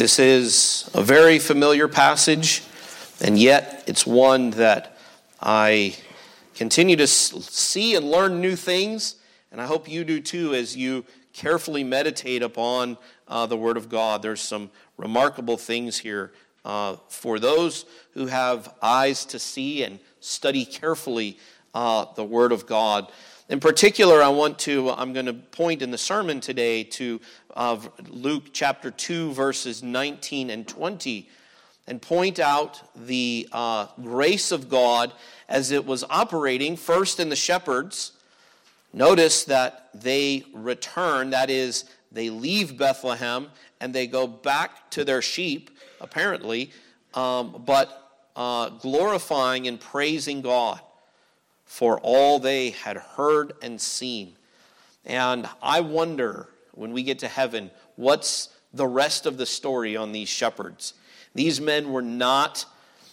This is a very familiar passage, and yet it's one that I continue to see and learn new things, and I hope you do too as you carefully meditate upon the Word of God. There's some remarkable things here for those who have eyes to see and study carefully the Word of God. In particular, I'm going to point in the sermon today to Luke chapter 2, verses 19 and 20, and point out the grace of God as it was operating first in the shepherds. Notice that they return, that is, they leave Bethlehem and they go back to their sheep, apparently, but glorifying and praising God for all they had heard and seen. And I wonder, when we get to heaven, what's the rest of the story on these shepherds? These men were not,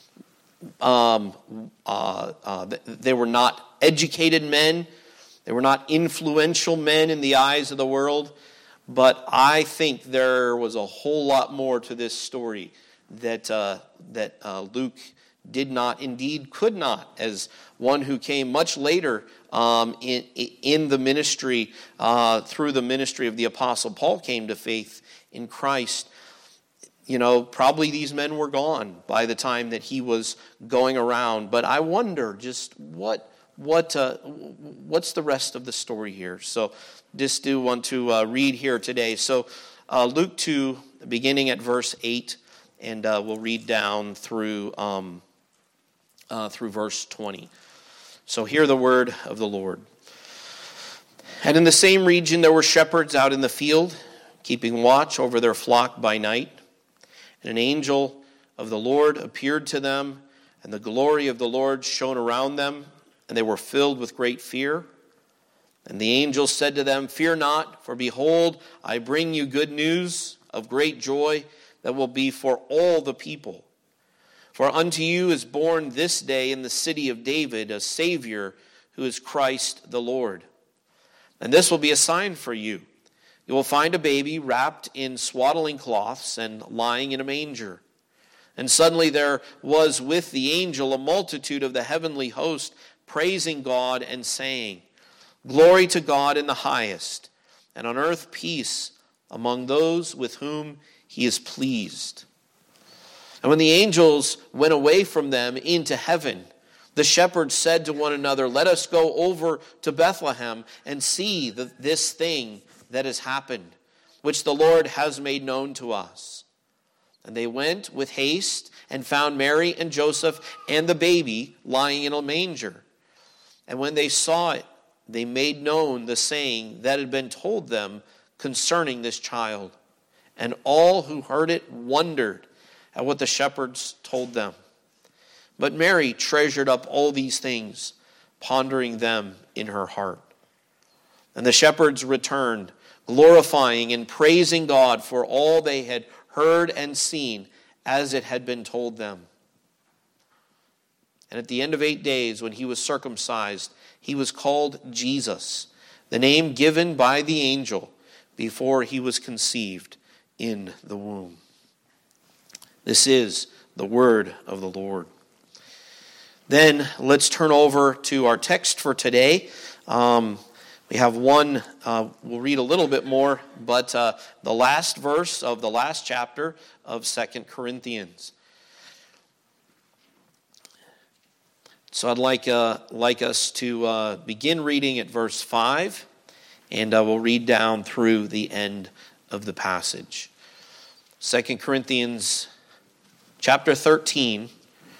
they were not educated men. They were not influential men in the eyes of the world. But I think there was a whole lot more to this story that Luke did not, indeed could not, as one who came much later in the ministry, through the ministry of the Apostle Paul, came to faith in Christ. You know, probably these men were gone by the time that he was going around. But I wonder just what's the rest of the story here. So just do want to read here today. So Luke 2, beginning at verse 8, and we'll read down through verse 20. So hear the word of the Lord. And in the same region there were shepherds out in the field, keeping watch over their flock by night. And an angel of the Lord appeared to them, and the glory of the Lord shone around them, and they were filled with great fear. And the angel said to them, "Fear not, for behold, I bring you good news of great joy that will be for all the people. For unto you is born this day in the city of David a Savior, who is Christ the Lord. And this will be a sign for you. You will find a baby wrapped in swaddling cloths and lying in a manger." And suddenly there was with the angel a multitude of the heavenly host, praising God and saying, "Glory to God in the highest, and on earth peace among those with whom he is pleased." And when the angels went away from them into heaven, the shepherds said to one another, "Let us go over to Bethlehem and see this thing that has happened, which the Lord has made known to us." And they went with haste and found Mary and Joseph and the baby lying in a manger. And when they saw it, they made known the saying that had been told them concerning this child. And all who heard it wondered at what the shepherds told them. But Mary treasured up all these things, pondering them in her heart. And the shepherds returned, glorifying and praising God for all they had heard and seen, as it had been told them. And at the end of 8 days, when he was circumcised, he was called Jesus, the name given by the angel before he was conceived in the womb. This is the word of the Lord. Then let's turn over to our text for today. We have one, we'll read a little bit more, but the last verse of the last chapter of 2 Corinthians. So I'd like us to begin reading at verse 5, and we'll read down through the end of the passage. 2 Corinthians chapter 13,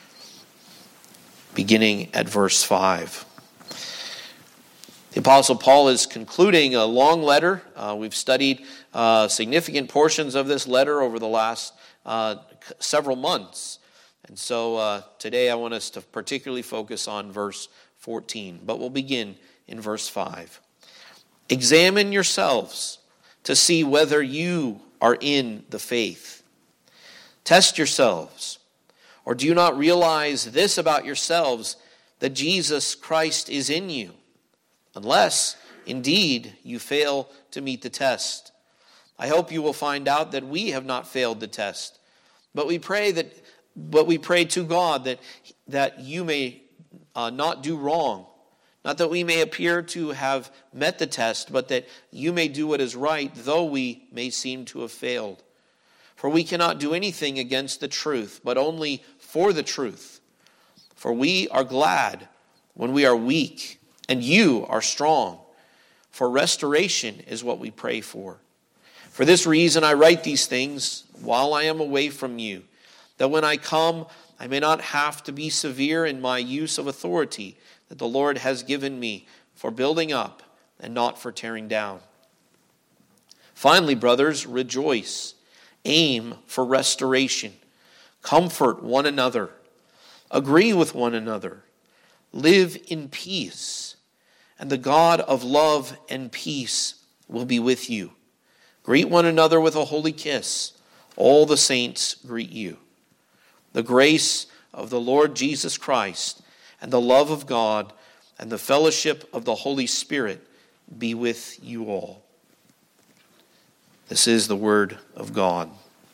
beginning at verse 5. The Apostle Paul is concluding a long letter. We've studied significant portions of this letter over the last several months. And so today I want us to particularly focus on verse 14. But we'll begin in verse 5. "Examine yourselves to see whether you are in the faith. Test yourselves. Or do you not realize this about yourselves, that Jesus Christ is in you? Unless, indeed, you fail to meet the test. I hope you will find out that we have not failed the test. But we pray to God that you may not do wrong. Not that we may appear to have met the test, but that you may do what is right, though we may seem to have failed. For we cannot do anything against the truth, but only for the truth. For we are glad when we are weak, and you are strong. For restoration is what we pray for. For this reason I write these things while I am away from you, that when I come I may not have to be severe in my use of authority that the Lord has given me for building up and not for tearing down. Finally, brothers, rejoice. Aim for restoration. Comfort one another. Agree with one another. Live in peace. And the God of love and peace will be with you. Greet one another with a holy kiss. All the saints greet you. The grace of the Lord Jesus Christ and the love of God and the fellowship of the Holy Spirit be with you all. This is the word of God.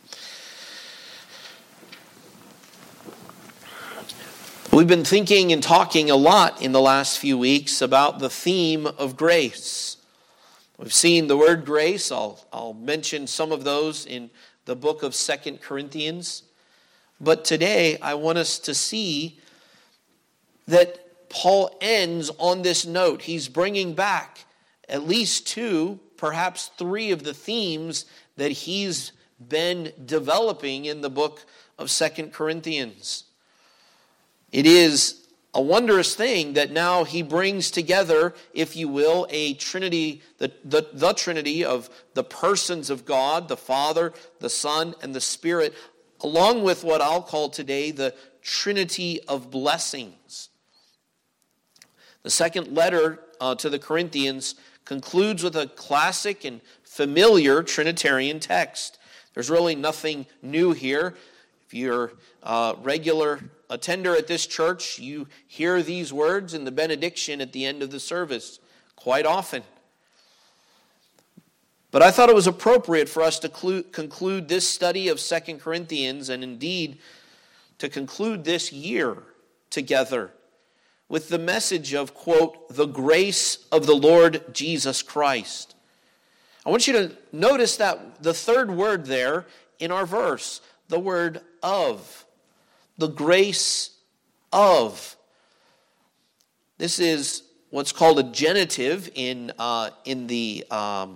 We've been thinking and talking a lot in the last few weeks about the theme of grace. We've seen the word grace. I'll mention some of those in the book of 2 Corinthians. But today I want us to see that Paul ends on this note. He's bringing back at least 2, perhaps 3 of the themes that he's been developing in the book of 2 Corinthians. It is a wondrous thing that now he brings together, if you will, a trinity, the trinity of the persons of God, the Father, the Son, and the Spirit, along with what I'll call today the Trinity of blessings. The second letter to the Corinthians concludes with a classic and familiar Trinitarian text. There's really nothing new here. If you're a regular attender at this church, you hear these words in the benediction at the end of the service quite often. But I thought it was appropriate for us to conclude this study of 2 Corinthians, and indeed to conclude this year together with the message of, quote, the grace of the Lord Jesus Christ. I want you to notice that the third word there in our verse, the word of, the grace of. This is what's called a genitive in the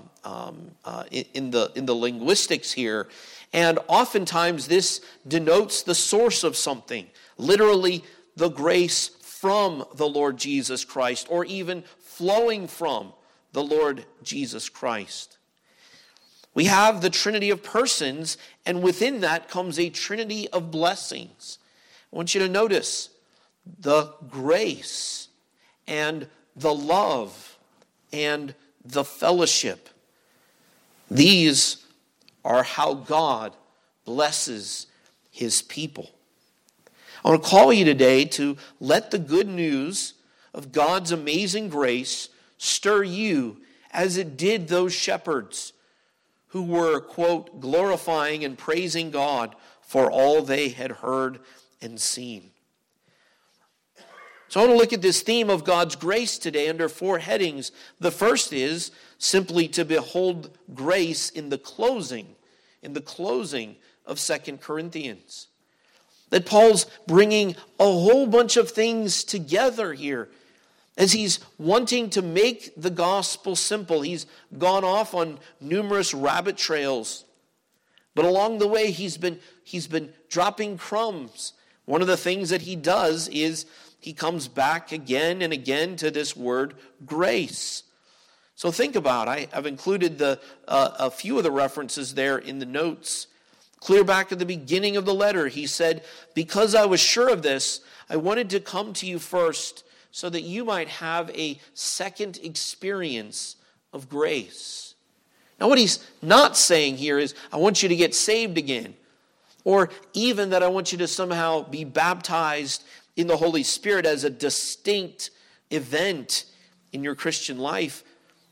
linguistics here, and oftentimes this denotes the source of something, literally the grace from the Lord Jesus Christ, or even flowing from the Lord Jesus Christ. We have the Trinity of persons, and within that comes a Trinity of blessings. I want you to notice the grace and the love and the fellowship. These are how God blesses his people. I want to call you today to let the good news of God's amazing grace stir you as it did those shepherds who were, quote, glorifying and praising God for all they had heard and seen. So I want to look at this theme of God's grace today under 4 headings. The first is simply to behold grace in the closing of 2 Corinthians. That Paul's bringing a whole bunch of things together here as he's wanting to make the gospel simple. He's gone off on numerous rabbit trails, but along the way he's been dropping crumbs. One of the things that he does is he comes back again and again to this word grace. So think about it. I've included a few of the references there in the notes. Clear back at the beginning of the letter, he said, because I was sure of this, I wanted to come to you first so that you might have a second experience of grace. Now what he's not saying here is, I want you to get saved again, or even that I want you to somehow be baptized in the Holy Spirit as a distinct event in your Christian life.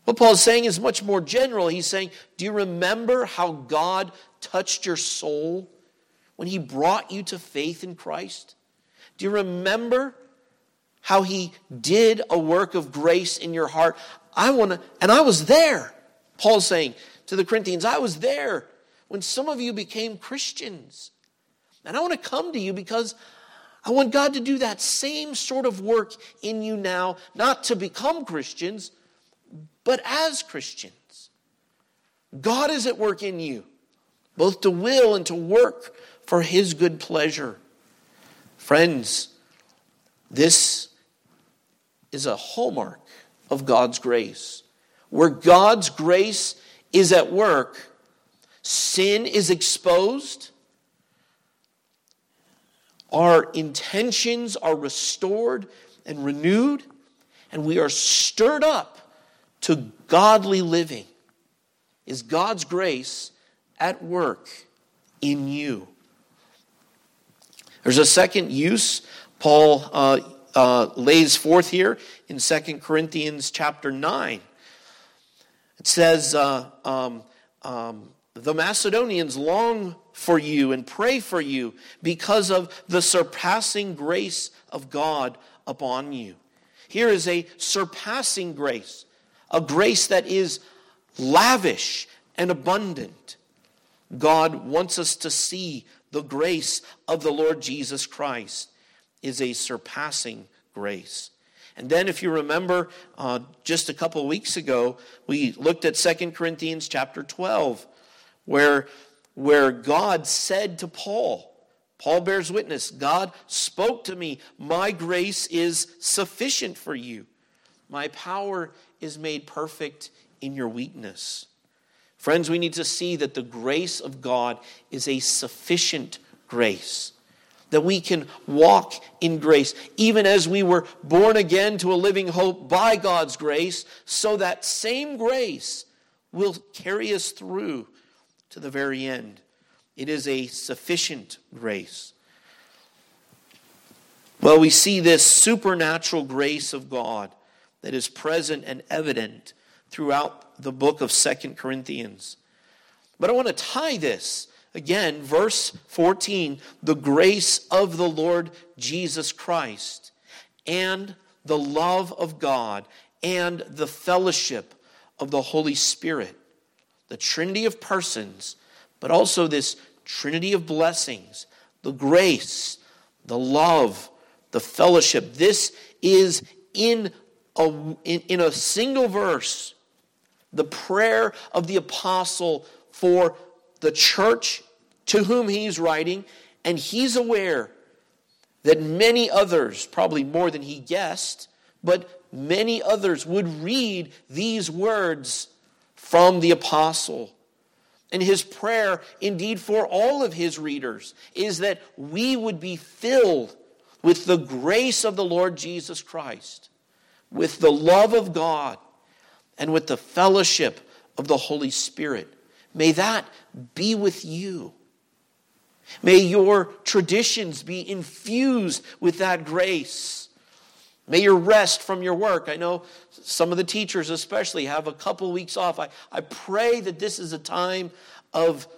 What Paul is saying is much more general. He's saying, do you remember how God touched your soul when he brought you to faith in Christ? Do you remember how he did a work of grace in your heart? And I was there. Paul's saying to the Corinthians, I was there when some of you became Christians. And I want to come to you because I want God to do that same sort of work in you now, not to become Christians, but as Christians. God is at work in you, both to will and to work for his good pleasure. Friends, this is a hallmark of God's grace. Where God's grace is at work, sin is exposed, our intentions are restored and renewed, and we are stirred up to godly living. Is God's grace at work in you? There's a second use Paul lays forth here in 2 Corinthians chapter 9. It says, the Macedonians long for you and pray for you because of the surpassing grace of God upon you. Here is a surpassing grace, a grace that is lavish and abundant. God wants us to see the grace of the Lord Jesus Christ is a surpassing grace. And then if you remember, just a couple of weeks ago, we looked at 2 Corinthians chapter 12, where God said to Paul bears witness, God spoke to me, my grace is sufficient for you. My power is made perfect in your weakness. Friends, we need to see that the grace of God is a sufficient grace. That we can walk in grace, even as we were born again to a living hope by God's grace, so that same grace will carry us through to the very end. It is a sufficient grace. Well, we see this supernatural grace of God that is present and evident throughout the book of 2 Corinthians. But I want to tie this. Again, verse 14, the grace of the Lord Jesus Christ and the love of God and the fellowship of the Holy Spirit. The Trinity of persons, but also this Trinity of blessings, the grace, the love, the fellowship. This is in a single verse, the prayer of the apostle for the church to whom he's writing, and he's aware that many others, probably more than he guessed, but many others would read these words from the apostle. And his prayer, indeed for all of his readers, is that we would be filled with the grace of the Lord Jesus Christ, with the love of God, and with the fellowship of the Holy Spirit. May that be with you. May your traditions be infused with that grace. May your rest from your work. I know some of the teachers especially have a couple weeks off. I pray that this is a time of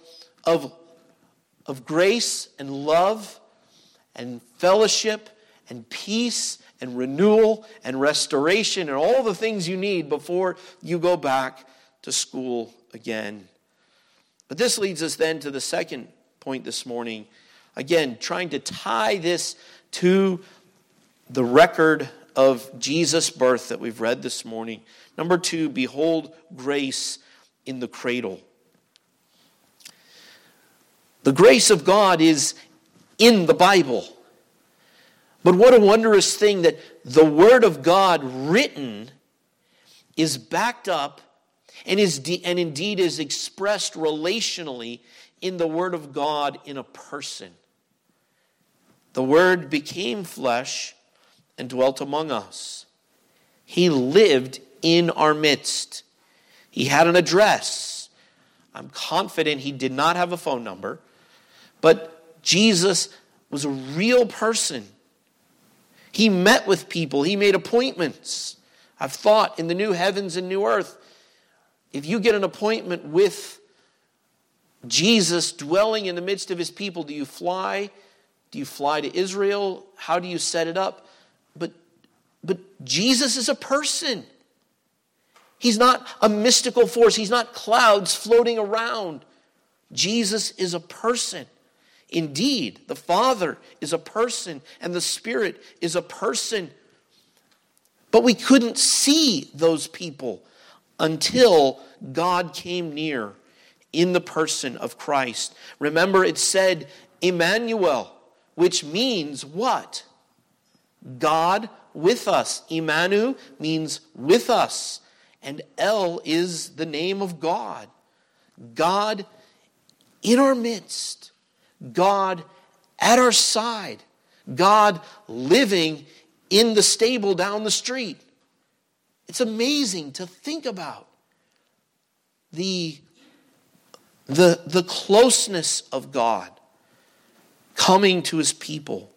grace and love and fellowship and peace and renewal and restoration and all the things you need before you go back to school again. But this leads us then to the second point this morning. Again, trying to tie this to the record of Jesus' birth that we've read this morning. Number 2, behold grace in the cradle. The grace of God is in the Bible. But what a wondrous thing that the Word of God written is backed up and indeed is expressed relationally in the Word of God in a person. The Word became flesh and dwelt among us. He lived in our midst. He had an address. I'm confident he did not have a phone number, but Jesus was a real person. He met with people. He made appointments. I've thought in the new heavens and new earth, if you get an appointment with Jesus dwelling in the midst of his people, do you fly? Do you fly to Israel? How do you set it up? But Jesus is a person. He's not a mystical force. He's not clouds floating around. Jesus is a person. Indeed, the Father is a person and the Spirit is a person. But we couldn't see those people until God came near in the person of Christ. Remember, it said Emmanuel, which means what? God with us. Emmanuel means with us. And El is the name of God. God in our midst. God at our side. God living in the stable down the street. It's amazing to think about the closeness of God coming to his people.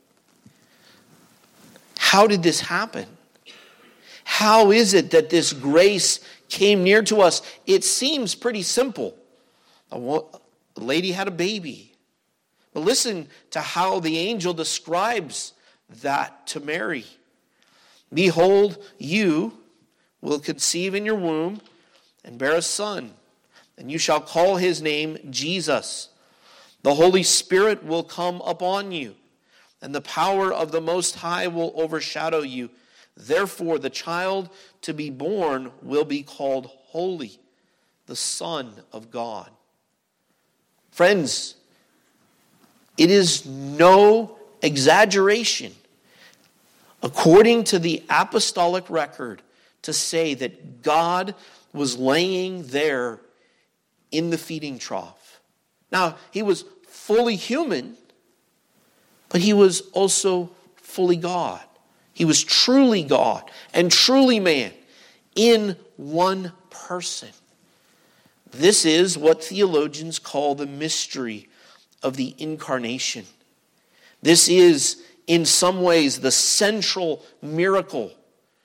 How did this happen? How is it that this grace came near to us? It seems pretty simple. The lady had a baby. But listen to how the angel describes that to Mary. Behold, you will conceive in your womb and bear a son, and you shall call his name Jesus. The Holy Spirit will come upon you, and the power of the Most High will overshadow you. Therefore, the child to be born will be called Holy, the Son of God. Friends, it is no exaggeration, according to the apostolic record, to say that God was laying there in the feeding trough. Now, he was fully human, but he was also fully God. He was truly God and truly man in one person. This is what theologians call the mystery of the incarnation. This is, in some ways, the central miracle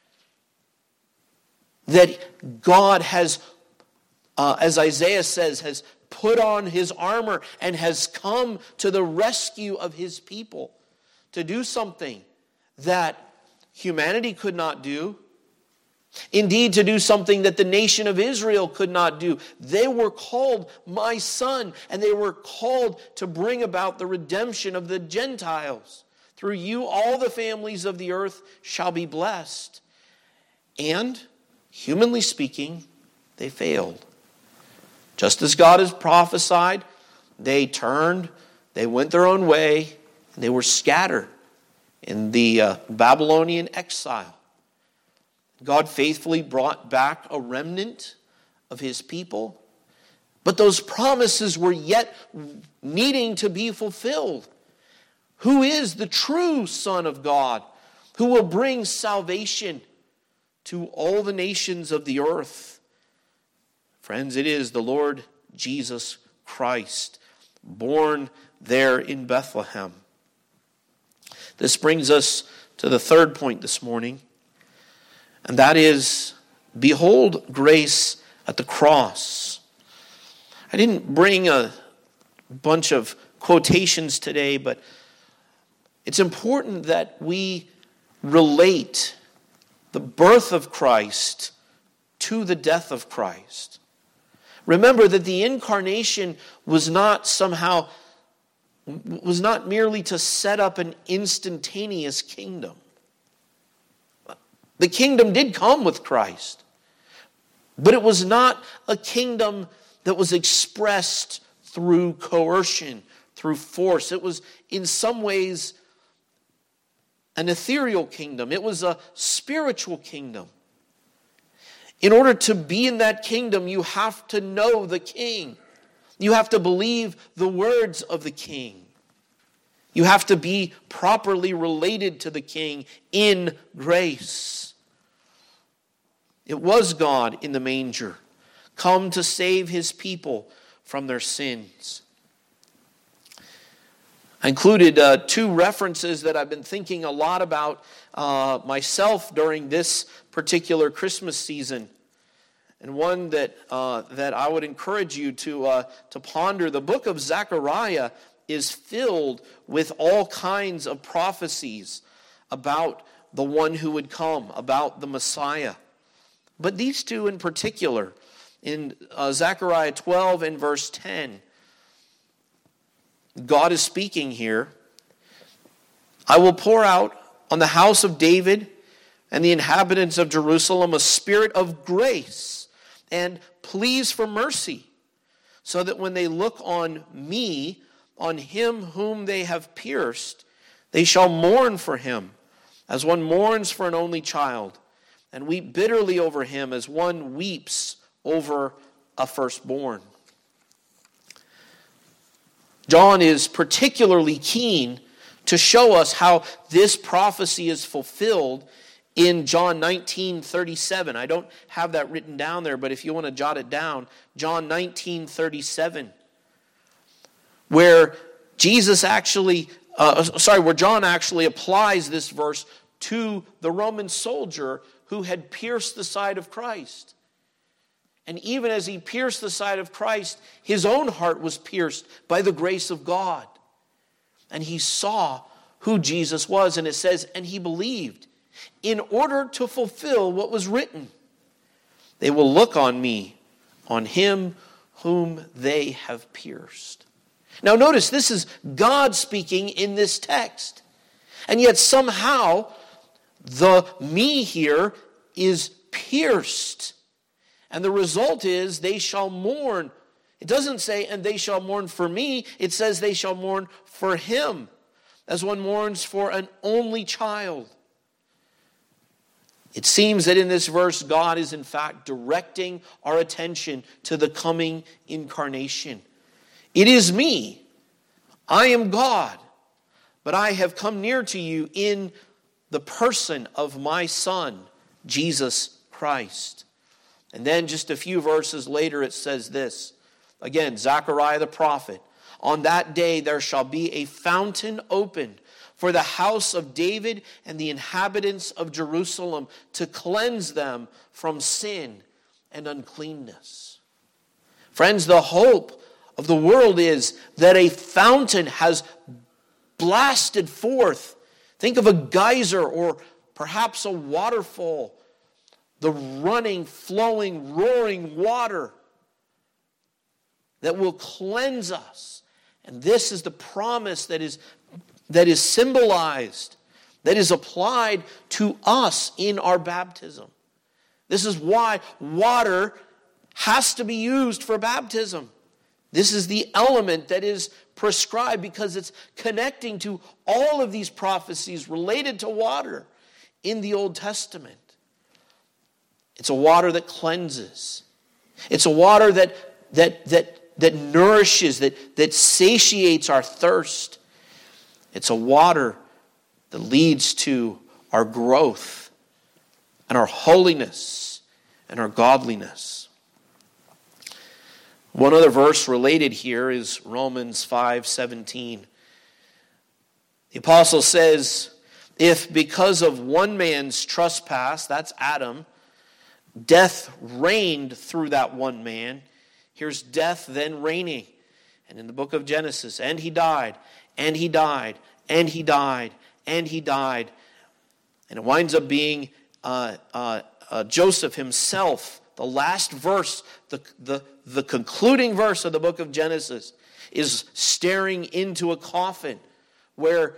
that God has, as Isaiah says, has put on his armor and has come to the rescue of his people to do something that humanity could not do. Indeed, to do something that the nation of Israel could not do. They were called my son, and they were called to bring about the redemption of the Gentiles. Through you, all the families of the earth shall be blessed. And, humanly speaking, they failed. Just as God has prophesied, they turned, they went their own way, and they were scattered in the Babylonian exile. God faithfully brought back a remnant of his people, but those promises were yet needing to be fulfilled. Who is the true Son of God, who will bring salvation to all the nations of the earth? Friends, it is the Lord Jesus Christ, born there in Bethlehem. This brings us to the third point this morning, and that is, behold grace at the cross. I didn't bring a bunch of quotations today, but it's important that we relate the birth of Christ to the death of Christ. Remember that the incarnation was not merely to set up an instantaneous kingdom. The kingdom did come with Christ, but it was not a kingdom that was expressed through coercion, through force. It was in some ways an ethereal kingdom. It was a spiritual kingdom. In order to be in that kingdom, you have to know the king. You have to believe the words of the king. You have to be properly related to the king in grace. It was God in the manger, come to save his people from their sins. I included two references that I've been thinking a lot about myself during this particular Christmas season. and one that I would encourage you to ponder. The book of Zechariah is filled with all kinds of prophecies about the one who would come, about the Messiah. But these two in particular, in Zechariah 12 and verse 10, God is speaking here. I will pour out on the house of David and the inhabitants of Jerusalem a spirit of grace and pleas for mercy, so that when they look on me, on him whom they have pierced, they shall mourn for him, as one mourns for an only child, and weep bitterly over him as one weeps over a firstborn. John is particularly keen to show us how this prophecy is fulfilled in John 19:37. I don't have that written down there, but if you want to jot it down, John 19:37, where where John actually applies this verse to the Roman soldier who had pierced the side of Christ. And even as he pierced the side of Christ, his own heart was pierced by the grace of God. And he saw who Jesus was, and it says, and he believed, in order to fulfill what was written. They will look on me, on him whom they have pierced. Now notice, this is God speaking in this text. And yet somehow, the me here is pierced. And the result is they shall mourn. It doesn't say, and they shall mourn for me. It says they shall mourn for him, as one mourns for an only child. It seems that in this verse, God is in fact directing our attention to the coming incarnation. It is me. I am God. But I have come near to you in the person of my Son, Jesus Christ. And then just a few verses later it says this. Again, Zechariah the prophet. On that day there shall be a fountain opened for the house of David and the inhabitants of Jerusalem, to cleanse them from sin and uncleanness. Friends, the hope of the world is that a fountain has blasted forth. Think of a geyser or perhaps a waterfall. The running, flowing, roaring water that will cleanse us. And this is the promise that is symbolized, that is applied to us in our baptism. This is why water has to be used for baptism. This is the element that is prescribed because it's connecting to all of these prophecies related to water in the Old Testament. It's a water that cleanses. It's a water that nourishes, that satiates our thirst. It's a water that leads to our growth and our holiness and our godliness. One other verse related here is Romans 5:17. The apostle says, if because of one man's trespass, that's Adam, death reigned through that one man, here's death then reigning. And in the book of Genesis, and he died, and he died, and he died, and he died. And it winds up being Joseph himself. The last verse, the concluding verse of the book of Genesis is staring into a coffin where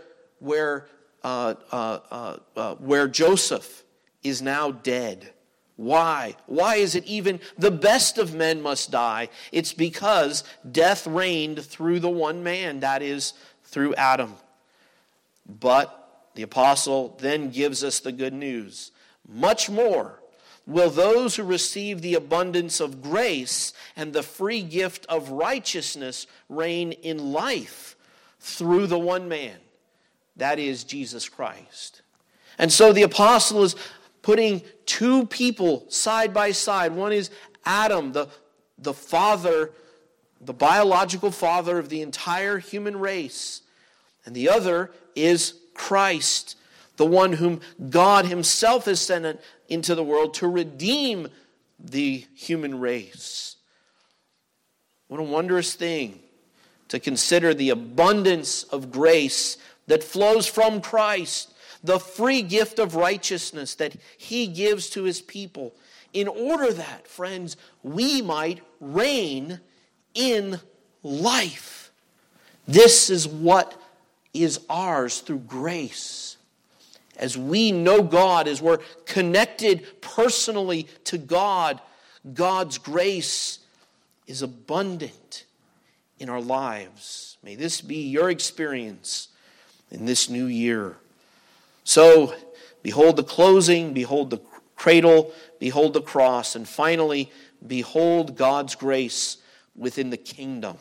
Joseph is now dead. Why? Why is it even the best of men must die? It's because death reigned through the one man, that is, through Adam. But the apostle then gives us the good news. Much more will those who receive the abundance of grace and the free gift of righteousness reign in life through the one man, that is Jesus Christ. And so the apostle is putting two people side by side. One is Adam, the father, the biological father of the entire human race. And the other is Christ, the one whom God himself has sent into the world to redeem the human race. What a wondrous thing to consider the abundance of grace that flows from Christ, the free gift of righteousness that he gives to his people, in order that, friends, we might reign in life. This is what is ours through grace. As we know God, as we're connected personally to God, God's grace is abundant in our lives. May this be your experience in this new year. So, behold the closing, behold the cradle, behold the cross, and finally, behold God's grace within the kingdom.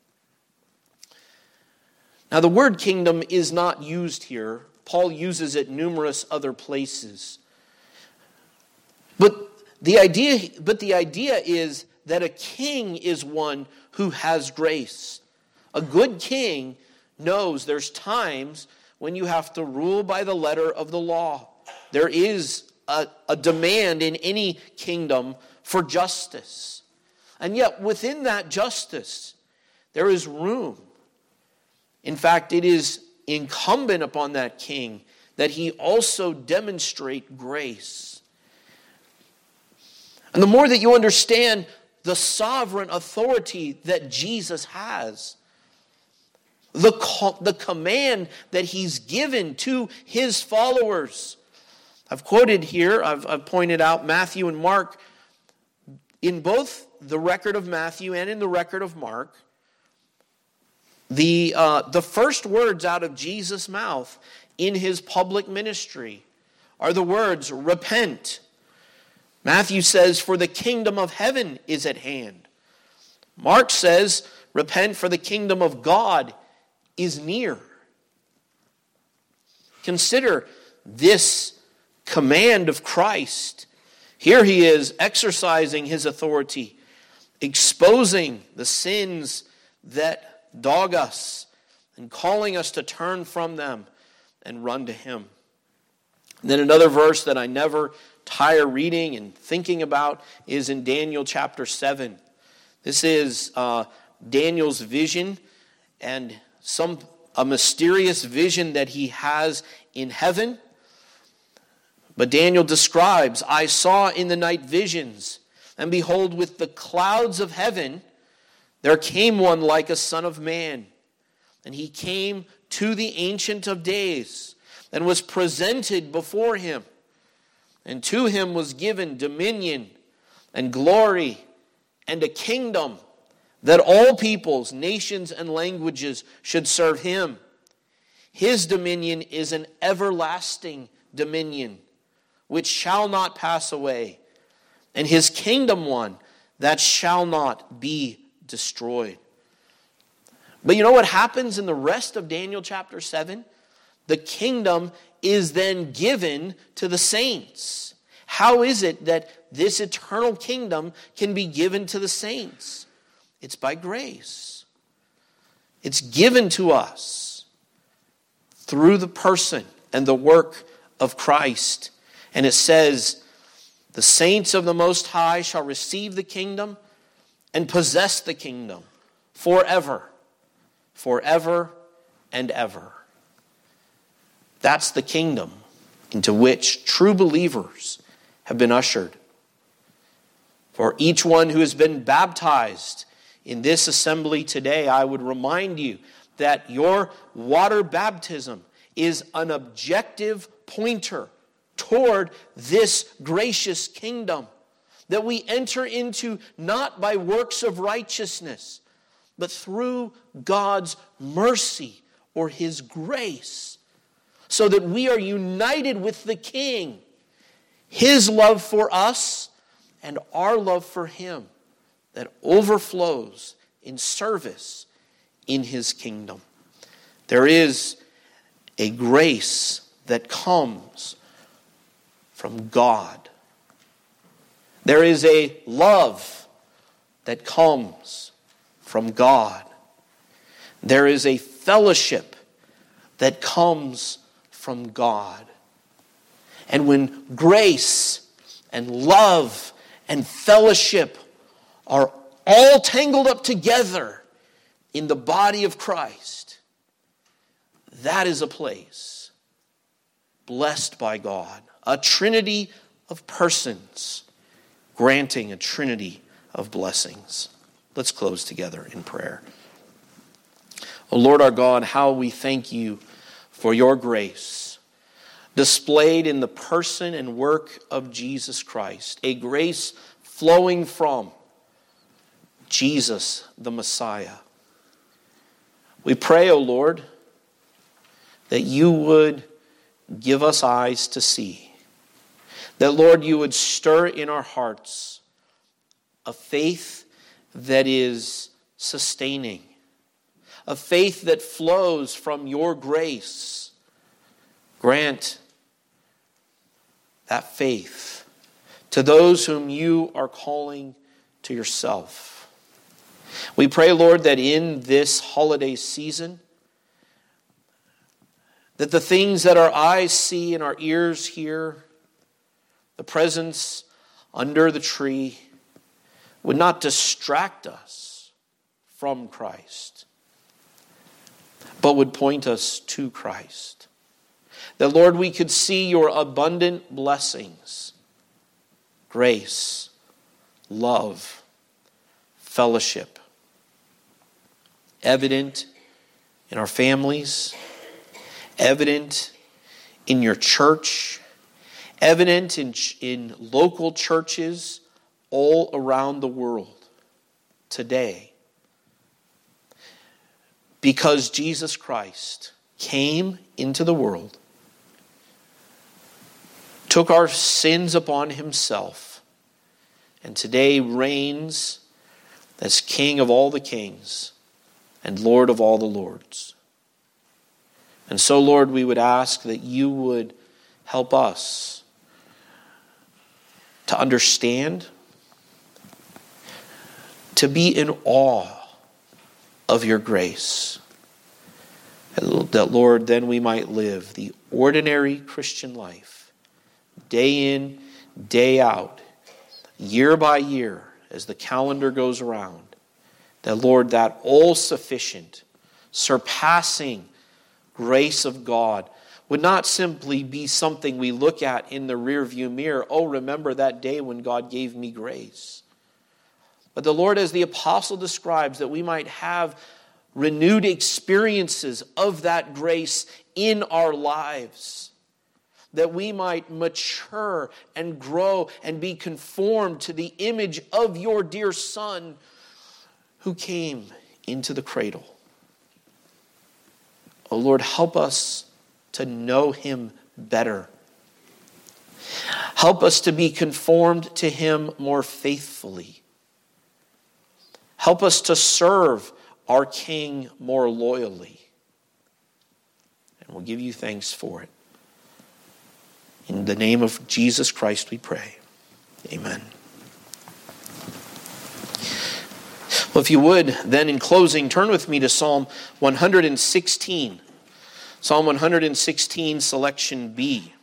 Now, the word kingdom is not used here. Paul uses it numerous other places. But the idea is that a king is one who has grace. A good king knows there's times when you have to rule by the letter of the law. There is a demand in any kingdom for justice. And yet within that justice, there is room. In fact, it is incumbent upon that king that he also demonstrate grace. And the more that you understand the sovereign authority that Jesus has, the command that he's given to his followers. I've quoted here, I've pointed out Matthew and Mark. In both the record of Matthew and in the record of Mark, the first words out of Jesus' mouth in his public ministry are the words, repent. Matthew says, for the kingdom of heaven is at hand. Mark says, repent, for the kingdom of God is near. Consider this command of Christ. Here he is exercising his authority, exposing the sins that dog us and calling us to turn from them and run to him. And then another verse that I never tire reading and thinking about is in Daniel chapter 7. This is Daniel's vision and a mysterious vision that he has in heaven. But Daniel describes, I saw in the night visions, and behold, with the clouds of heaven, there came one like a son of man. And he came to the Ancient of Days, and was presented before him. And to him was given dominion and glory and a kingdom, that all peoples, nations, and languages should serve him. His dominion is an everlasting dominion, which shall not pass away, and his kingdom one that shall not be destroyed. But you know what happens in the rest of Daniel chapter 7? The kingdom is then given to the saints. How is it that this eternal kingdom can be given to the saints? It's by grace. It's given to us through the person and the work of Christ. And it says, the saints of the Most High shall receive the kingdom and possess the kingdom forever, forever and ever. That's the kingdom into which true believers have been ushered. For each one who has been baptized in this assembly today, I would remind you that your water baptism is an objective pointer toward this gracious kingdom that we enter into not by works of righteousness, but through God's mercy or his grace, so that we are united with the King, his love for us and our love for him that overflows in service in his kingdom. There is a grace that comes from God. There is a love that comes from God. There is a fellowship that comes from God. And when grace and love and fellowship are all tangled up together in the body of Christ, that is a place blessed by God. A trinity of persons granting a trinity of blessings. Let's close together in prayer. O Lord our God, how we thank you for your grace displayed in the person and work of Jesus Christ, a grace flowing from Jesus the Messiah. We pray, O Lord, that you would give us eyes to see, that, Lord, you would stir in our hearts a faith that is sustaining, a faith that flows from your grace. Grant that faith to those whom you are calling to yourself. We pray, Lord, that in this holiday season, that the things that our eyes see and our ears hear, the presence under the tree, would not distract us from Christ, but would point us to Christ. That, Lord, we could see your abundant blessings, grace, love, fellowship, evident in our families, evident in your church, evident in local churches all around the world today. Because Jesus Christ came into the world, took our sins upon himself, and today reigns as King of all the kings and Lord of all the lords. And so, Lord, we would ask that you would help us to understand, to be in awe of your grace. That, Lord, then we might live the ordinary Christian life, day in, day out, year by year, as the calendar goes around. That, Lord, that all-sufficient, surpassing grace of God would not simply be something we look at in the rearview mirror. Oh, remember that day when God gave me grace. But the Lord, as the apostle describes, that we might have renewed experiences of that grace in our lives, that we might mature and grow and be conformed to the image of your dear Son who came into the cradle. Oh Lord, help us to know him better. Help us to be conformed to him more faithfully. Help us to serve our King more loyally. And we'll give you thanks for it. In the name of Jesus Christ we pray. Amen. Well, if you would, then in closing, turn with me to Psalm 116. Psalm 116, selection B.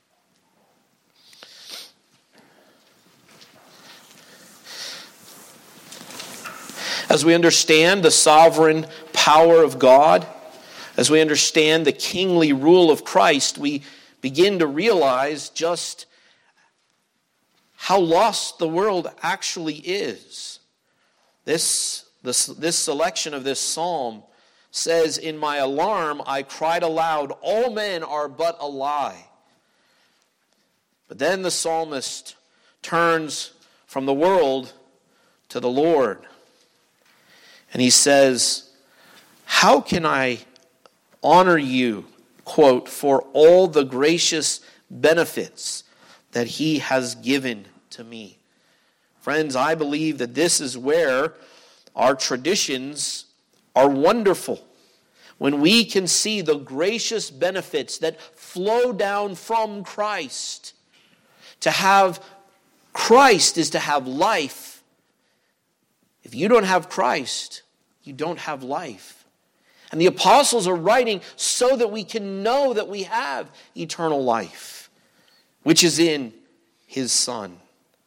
As we understand the sovereign power of God, as we understand the kingly rule of Christ, we begin to realize just how lost the world actually is. This selection of this psalm says, "In my alarm I cried aloud, all men are but a lie." But then the psalmist turns from the world to the Lord. And he says, "How can I honor you," quote, "for all the gracious benefits that he has given to me?" Friends, I believe that this is where our traditions are wonderful. When we can see the gracious benefits that flow down from Christ. To have Christ is to have life. If you don't have Christ, you don't have life. And the apostles are writing so that we can know that we have eternal life, which is in his Son.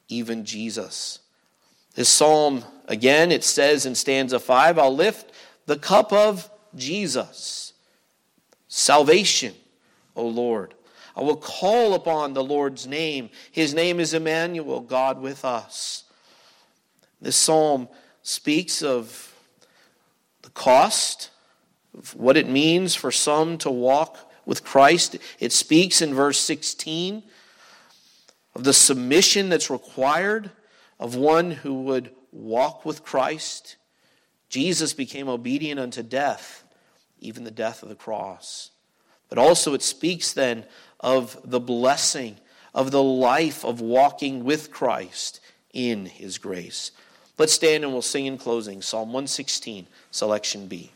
even Jesus. This psalm, again, it says in stanza 5, I'll lift the cup of Jesus. Salvation, O Lord. I will call upon the Lord's name. His name is Emmanuel, God with us. This psalm speaks of the cost, of what it means for some to walk with Christ. It speaks in verse 16 of the submission that's required of one who would walk with Christ. Jesus became obedient unto death, even the death of the cross. But also it speaks then of the blessing, of the life of walking with Christ in his grace. Let's stand and we'll sing in closing. Psalm 116, selection B.